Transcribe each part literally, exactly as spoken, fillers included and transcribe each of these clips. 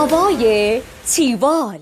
هوای تیوال.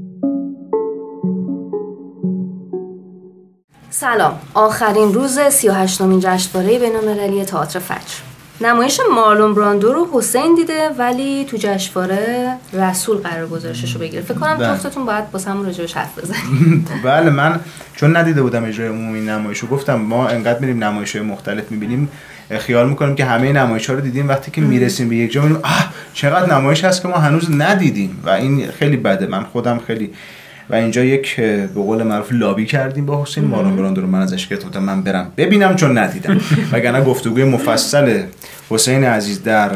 سلام، آخرین روز سی و هشتمین جشنواره بین‌المللی تئاتر فجر. نمایش مارلون براندو رو حسین دیده ولی تو جشنواره رسول قرار گذاشتش رو بگیره. فکر کنم جفتتون باید با هم راجعش حرف بزنید. بله، من چون ندیده بودم اجرای عمومی نمایش رو، گفتم ما انقدر میریم نمایش‌های مختلف می‌بینیم خیال می‌کنیم که همه نمایش‌ها رو دیدیم، وقتی که میرسیم به یک جا می‌بینیم آه چقدر نمایش هست که ما هنوز ندیدیم و این خیلی بده. من خودم خیلی و اینجا یک به قول معروف لابی کردیم با حسین. مارلون براندو رو من ازش گرفتم من برم ببینم چون ندیدم، وگرنه گفتگوی مفصل حسین عزیز در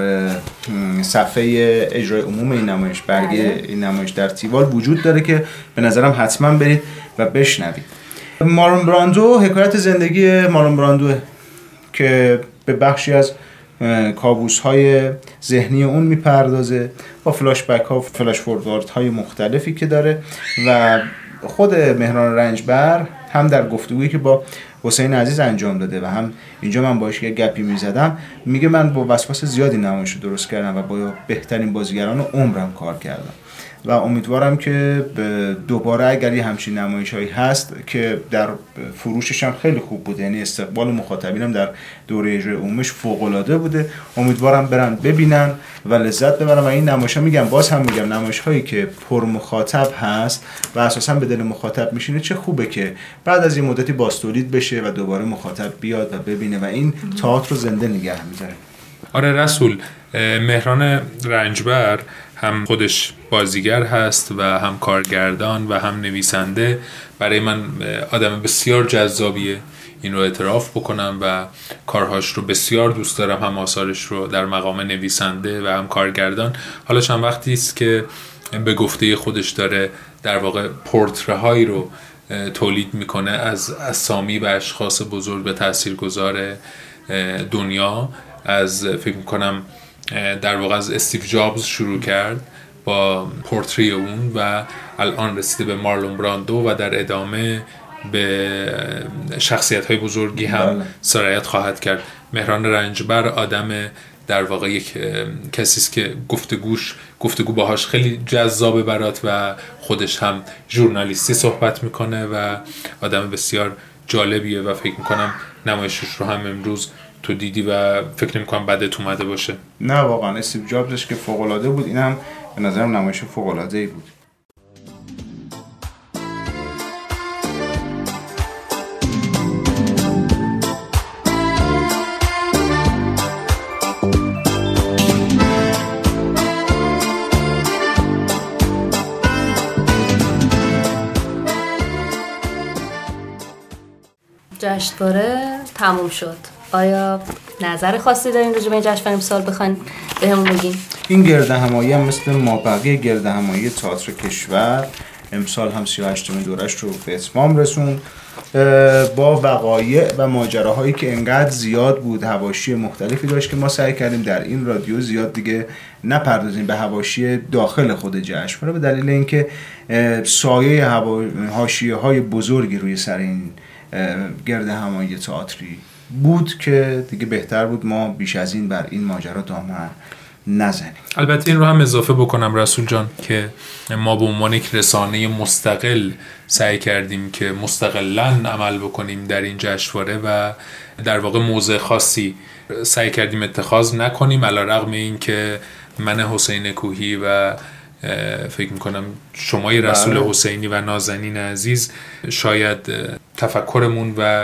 صفحه اجرای عموم این نمایش، برگه این نمایش در تیوال وجود داره که به نظرم حتما برید و بشنوید. مارلون براندو حکایت زندگی مارلون براندو که به بخشی از کابوس‌های ذهنی اون میپردازه با فلاش بک ها و فلاش فوروارد های مختلفی که داره و خود مهران رنجبر هم در گفتگویی که با حسین عزیز انجام داده و هم اینجا من باهاش یه گپی میزدم، میگه من با وسواس زیادی نمایش رو درست کردم و با بهترین بازیگران عمرم کار کردم و امیدوارم که دوباره اگر یه همچین نمایش‌هایی هست که در فروشش هم خیلی خوب بوده، یعنی استقبال مخاطبینم در دوره اجرای عمومیش فوق‌العاده بوده، امیدوارم برن ببینن و لذت ببرن. و این نمایش‌ها میگم باز هم میگم نمایش‌هایی که پر مخاطب هست و اساساً به دل مخاطب میشینه، چه خوبه که بعد از این مدتی باستولید بشه و دوباره مخاطب بیاد و ببینه و این تئاتر رو زنده نگه می‌داره. آره رسول، مهران رنجبر هم خودش بازیگر هست و هم کارگردان و هم نویسنده. برای من آدم بسیار جذابیه، این رو اعتراف بکنم و کارهاش رو بسیار دوست دارم، هم آثارش رو در مقام نویسنده و هم کارگردان. حالا چند وقتی است که به گفته خودش داره در واقع پورترهایی رو تولید میکنه از اسامی و اشخاص بزرگ و تاثیرگذار دنیا. از فکر میکنم در واقع از استیو جابز شروع کرد با پورتری اون و الان رسیده به مارلون براندو و در ادامه به شخصیت‌های بزرگی هم سرایت خواهد کرد. مهران رنجبر آدم در واقع یک کسی است که گفتگوش گفتگو باهاش خیلی جذابه برات و خودش هم ژورنالیستی صحبت میکنه و آدم بسیار جالبیه و فکر میکنم نمایشش رو هم امروز تو دیدی و فکر نمی‌کنم بدت اومده باشه. نه واقعا استیو جابزش که فوق‌العاده بود، اینم به نظرم نمایش فوق‌العاده‌ای بود. جشنواره تموم شد. آیا نظر خاصی دارین راجع به این جشنواره امسال بخواین بهمون بگین؟ این گرد همایی هم مثل مابقی گرد همایی تئاتر کشور امسال هم سی و هشتمین دورش رو به اتمام رسوند با وقایع و ماجراهایی که انقدر زیاد بود، حواشی مختلفی داشت که ما سعی کردیم در این رادیو زیاد دیگه نپردازیم به حواشی داخل خود جشنواره، به دلیل اینکه سایه حاشیه‌های بزرگی روی سر این گرد همایی تئاتری بود که دیگه بهتر بود ما بیش از این بر این ماجرا دامن نزنیم. البته این رو هم اضافه بکنم رسول جان که ما به عنوان یک رسانه مستقل سعی کردیم که مستقلاً عمل بکنیم در این جشنواره و در واقع موضع خاصی سعی کردیم اتخاذ نکنیم، علی رغم این که من حسین کوهی و فکر میکنم شمای رسول حسینی و نازنین عزیز شاید تفکرمون و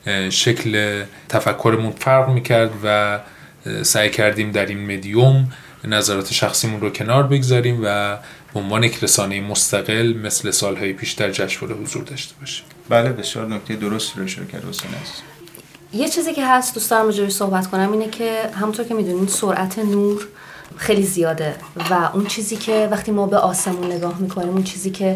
شکل تفکرمون فرق میکرد و سعی کردیم در این مدیوم نظرات شخصیمون رو کنار بگذاریم و به عنوان یک رسانه مستقل مثل سالهای پیش در جشنواره حضور داشته باشیم. بله بسیار نکته درستی رو اشاره کرد حسین عزیز. یه چیزی که هست دوست دارم راجعش صحبت کنم اینه که همونطور که میدونید سرعت نور خیلی زیاده و اون چیزی که وقتی ما به آسمون نگاه میکنیم، اون چیزی که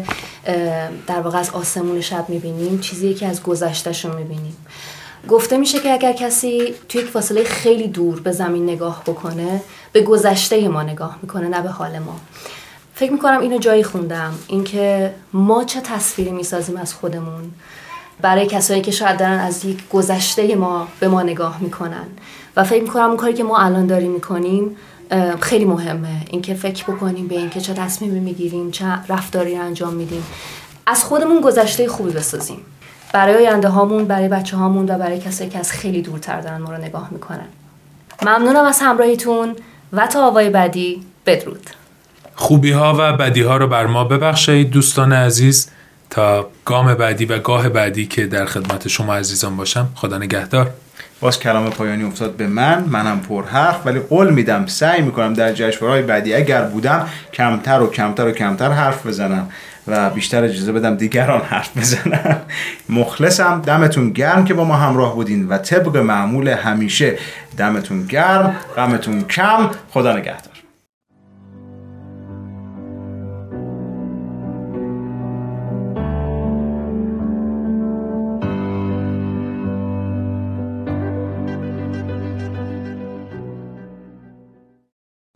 در واقع از آسمون شب میبینیم چیزیه که از گذشته‌شون میبینیم. گفته میشه که اگر کسی توی یک فاصله خیلی دور به زمین نگاه بکنه به گذشته ما نگاه میکنه نه به حال ما. فکر میکنم اینو جایی خوندم، اینکه ما چه تصویری میسازیم از خودمون برای کسایی که شاید دارن از یک گذشته ما به ما نگاه میکنن و فکر میکنم اون کاری که ما الان داریم میکنیم خیلی مهمه اینکه فکر بکنیم به اینکه چه تصمیمی میگیریم، چه رفتاری انجام میدیم، از خودمون گذشته خوبی بسازیم برای آینده هامون، برای بچه هامون و برای کسایی که از خیلی دورتر دارن ما رو نگاه میکنن. ممنونم از همراهیتون و تا آوای بعدی، بدرود. خوبی ها و بدی ها رو بر ما ببخشید دوستان عزیز، تا گام بعدی و گاه بعدی که در خدمت شما عزیزان باشم. خدا نگهدار. باز کلام پایانی افتاد به من، منم پر حرف، ولی قول میدم سعی میکنم در جشنواره‌های بعدی اگر بودم کمتر و کمتر و کمتر حرف بزنم و بیشتر اجازه بدم دیگران حرف بزنن. مخلصم، دمتون گرم که با ما همراه بودین و طبق معمول همیشه دمتون گرم، غمتون کم. خدا نگهدار.